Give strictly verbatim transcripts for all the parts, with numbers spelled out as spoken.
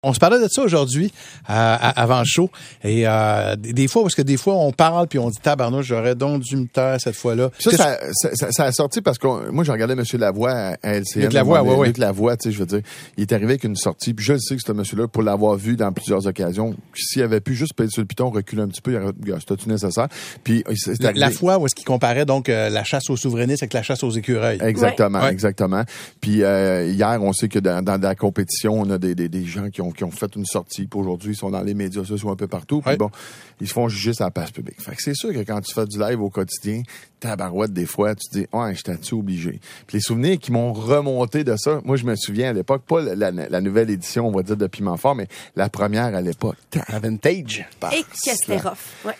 On se parlait de ça aujourd'hui, euh, avant le show. Et euh, des fois, parce que des fois, on parle puis on dit « Tabarnouche, j'aurais donc dû me taire cette fois-là. » Ça, ça, ça, ça, ça a sorti parce que moi, je regardais M. Lavoie à L C N. Luc Lavoie, oui, oui. Luc Lavoie, tu sais, je veux dire, il est arrivé avec une sortie. Puis je le sais que ce monsieur-là, pour l'avoir vu dans plusieurs occasions, s'il avait pu juste payer sur le piton, reculer un petit peu, il aurait dit « C'était tout nécessaire. » Puis c'est arrivé. La fois où est-ce qu'il comparait donc euh, la chasse aux souverainistes avec la chasse aux écureuils. Exactement, ouais. exactement. Puis euh, hier, on sait que dans, dans la compétition, on a des, des, des gens qui ont, qui ont fait une sortie. Puis aujourd'hui, ils sont dans les médias sociaux un peu partout. Puis ouais. bon, ils se font juger sur la place publique. Fait que c'est sûr que quand tu fais du live au quotidien, tabarouette, des fois, tu te dis, ouais, j'étais-tu obligé. Puis les souvenirs qui m'ont remonté de ça, moi, je me souviens à l'époque, pas la, la, la nouvelle édition, on va dire, de Piment Fort, mais la première à l'époque. La vintage. Et que c'était rough. Ouais.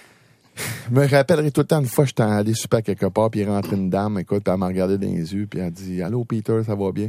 Je me rappellerai tout le temps, une fois, j'étais allé super quelque part, puis il est rentré une dame, écoute, puis elle m'a regardé dans les yeux, puis elle a dit, allô, Peter, ça va bien?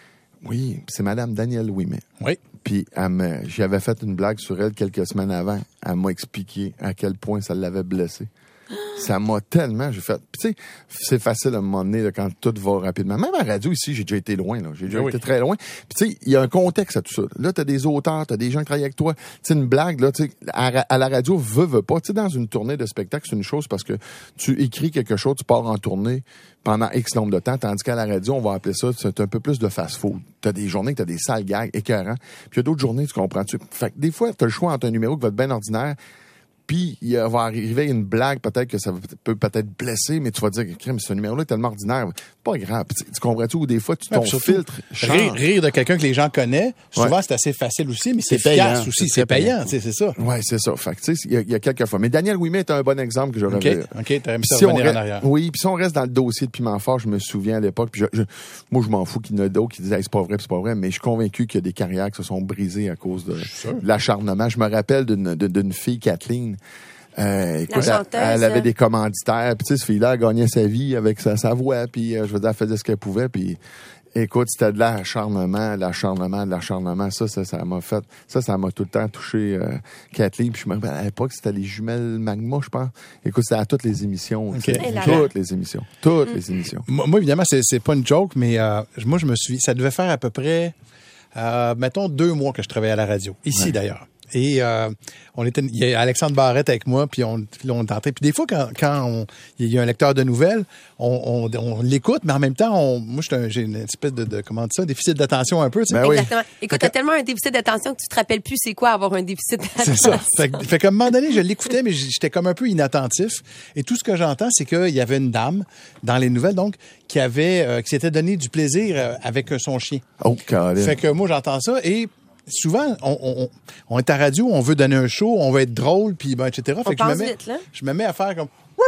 Oui, c'est Madame Danielle Ouimet. Oui. Puis j'avais fait une blague sur elle quelques semaines avant. Elle m'a expliqué à quel point ça l'avait blessée. Ça m'a tellement... J'ai fait... Tu sais, c'est facile à un moment donné là, quand tout va rapidement. Même à la radio ici, j'ai déjà été loin. Là. J'ai déjà oui. été très loin. Puis tu sais, il y a un contexte à tout ça. Là, t'as des auteurs, t'as des gens qui travaillent avec toi. Tu sais, une blague, là, tu sais, à, à la radio, veut, veut pas. Tu sais, dans une tournée de spectacle, c'est une chose parce que tu écris quelque chose, tu pars en tournée pendant X nombre de temps, tandis qu'à la radio, on va appeler ça, c'est un peu plus de fast-food. T'as des journées que t'as des sales gags écœurants. Puis il y a d'autres journées, tu comprends-tu? Fait que des fois, t'as le choix entre un numéro qui va être bien ordinaire, puis il va arriver une blague, peut-être que ça peut peut-être blesser, mais tu vas dire, crème, ce numéro-là est tellement ordinaire. Pas grave. Tu, tu comprends-tu? Ou des fois, tu, ton ouais, filtre change. Rire, rire de quelqu'un que les gens connaissent, souvent, ouais. c'est assez facile aussi, mais c'est, c'est efficace payant, aussi. C'est, c'est payant, c'est, c'est ça. Oui, c'est ça. Fait que, tu sais, il y, y a quelques fois. Mais Daniel Ouimet est un bon exemple que j'aurais OK, vu. OK, t'aurais mis ça si revenir reste, en arrière. Oui, puis si on reste dans le dossier de Piment Fort, je me souviens à l'époque, puis je, je, moi, je m'en fous qu'il y en a d'autres qui disaient, hey, c'est pas vrai, c'est pas vrai, mais je suis convaincu qu'il y a des carrières qui se sont brisées à cause de, de l'acharnement. Je me rappelle d'une, d'une fille, Kathleen, Euh, écoute, elle, elle avait des commanditaires, puis tu sais, ce fille-là, elle gagnait sa vie avec sa, sa voix, puis euh, je veux dire, elle faisait ce qu'elle pouvait, puis écoute, c'était de l'acharnement, de l'acharnement, de l'acharnement, ça, ça, ça m'a fait, ça, ça m'a tout le temps touché, euh, Kathleen, puis je me rappelle, à l'époque, c'était les jumelles Magma, je pense. Écoute, c'était à toutes les émissions, okay. toutes les émissions, toutes mmh. les émissions. Moi, moi évidemment, c'est, c'est pas une joke, mais euh, moi, je me suis, ça devait faire à peu près, euh, mettons, deux mois que je travaillais à la radio, ici ouais. d'ailleurs. Et euh, on était, il y a Alexandre Barrette avec moi, puis on, on tentait. Puis des fois, quand, quand on, il y a un lecteur de nouvelles, on, on, on l'écoute, mais en même temps, on, moi, un, j'ai une espèce de, de comment dire ça, déficit d'attention un peu. Tu sais. Ben oui. Exactement. Écoute, t'as tellement un déficit d'attention que tu te rappelles plus c'est quoi avoir un déficit d'attention. C'est ça. Fait, fait qu'à un moment donné, je l'écoutais, mais j'étais comme un peu inattentif. Et tout ce que j'entends, c'est qu'il y avait une dame dans les nouvelles, donc, qui avait, euh, qui s'était donné du plaisir euh, avec son chien. Oh, carrément. Fait que moi, j'entends ça et souvent, on, on, on est à radio, on veut donner un show, on veut être drôle, puis ben, et cetera. Fait on que je me, mets, vite, là. je me mets à faire comme...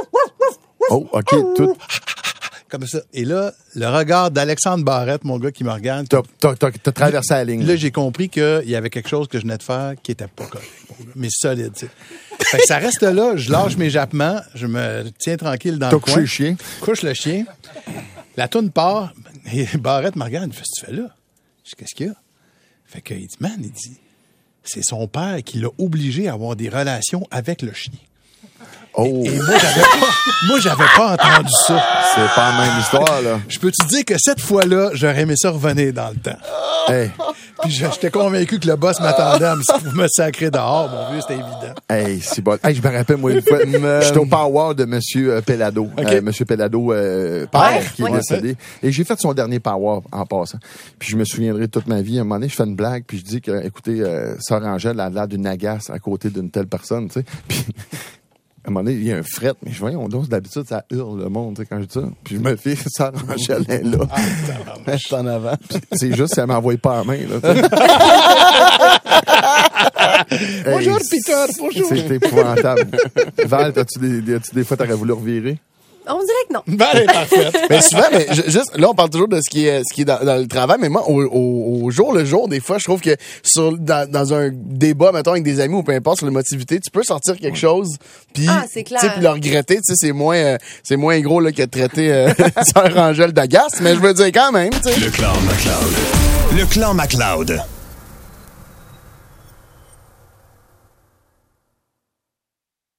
Oh, OK, tout... Comme ça. Et là, le regard d'Alexandre Barrette, mon gars qui me regarde... T'as, t'as, t'as, t'as traversé la ligne. Là, j'ai compris qu'il y avait quelque chose que je venais de faire qui était pas correct, mais solide, tu sais. Fait que ça reste là, je lâche mes jappements, je me tiens tranquille dans t'as le coin. T'as couché le chien. Couche le chien. La toune part, et Barrette me regarde, il fait, qu'est-ce que tu fais là? Je dis, qu'est-ce qu'il y a? Fait qu'il dit, man, il dit, c'est son père qui l'a obligé à avoir des relations avec le chien. Oh. Et, et moi, j'avais pas, moi, j'avais pas entendu ça. C'est pas la même histoire, là. Je peux te dire que cette fois-là, j'aurais aimé ça revenir dans le temps. Hey. Puis j'étais convaincu que le boss m'attendait à me, me sacrer dehors. Mon vieux, c'était évident. Hey, c'est bon. Hey, je me rappelle, moi, une fois, j'étais au Power de Monsieur Pellado. Okay. Euh, Monsieur Pellado, euh, père, ouais, qui est ouais, décédé. ouais. Et j'ai fait son dernier Power en passant. Puis je me souviendrai toute ma vie. À un moment donné, je fais une blague, puis je dis que, écoutez, euh, Sœur Angèle a l'air d'une agace à côté d'une telle personne, tu sais. Puis... À un moment donné, il y a un fret, mais je voyais, on danse d'habitude, ça hurle le monde, tu sais, quand je dis ça. Puis je me fie, ça Angèle est là. Ah, reste en avant. Puis c'est juste, ça m'envoie pas la main, là, bonjour, hey, Peter, bonjour. C'est épouvantable. Val, as-tu des, as-tu des fois, t'aurais voulu revirer? On dirait que non. Ben, elle est parfaite. Mais souvent, mais juste, là, on parle toujours de ce qui est, ce qui est dans, dans le travail, mais moi, au, au, au jour le jour, des fois, je trouve que sur, dans, dans un débat, mettons, avec des amis ou peu importe, sur l'émotivité, tu peux sortir quelque chose, puis, ah, c'est clair. Tu sais, puis le regretter, tu sais, c'est moins, euh, c'est moins gros, là, que de traiter, euh, Sœur Angèle d'agace, mais je veux dire quand même, tu sais. Le Clan McLeod. Le Clan McLeod.